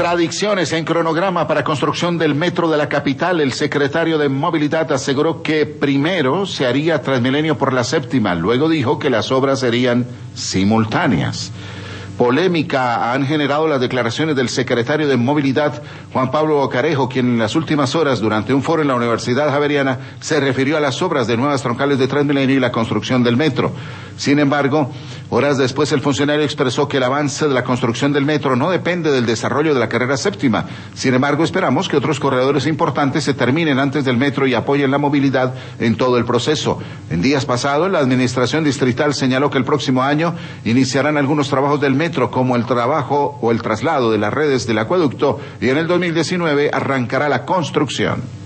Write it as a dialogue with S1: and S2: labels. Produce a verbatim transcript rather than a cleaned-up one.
S1: Contradicciones en cronograma para construcción del metro de la capital. El secretario de Movilidad aseguró que primero se haría Transmilenio por la séptima, luego dijo que las obras serían simultáneas. Polémica han generado las declaraciones del secretario de Movilidad, Juan Pablo Bocarejo, quien en las últimas horas, durante un foro en la Universidad Javeriana, se refirió a las obras de nuevas troncales de Transmilenio y la construcción del metro. Sin embargo, horas después el funcionario expresó que el avance de la construcción del metro no depende del desarrollo de la carrera séptima. Sin embargo, esperamos que otros corredores importantes se terminen antes del metro y apoyen la movilidad en todo el proceso. En días pasados, la administración distrital señaló que el próximo año iniciarán algunos trabajos del metro, como el trabajo o el traslado de las redes del acueducto, y en el dos mil diecinueve arrancará la construcción.